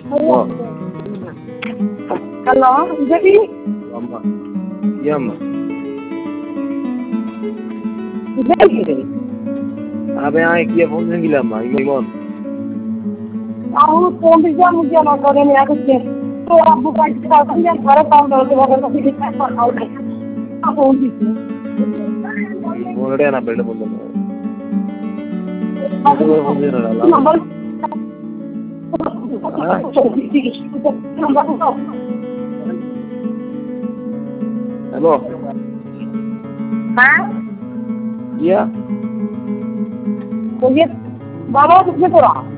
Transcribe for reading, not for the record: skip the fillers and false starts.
Oh, Halo, jadi lama. Iya, Ma. jadi Apa yang kia phone senggilam, Ma? Imon. aku pembeli mungkin orang ini aku sih. So bukan kita yang baru tahun baru tapi kita tahu deh. Aku undi. Phone ada na benda phone. Aku Phone dia na. nomor Hello. Hah? Iya. Jadi bawa tu kita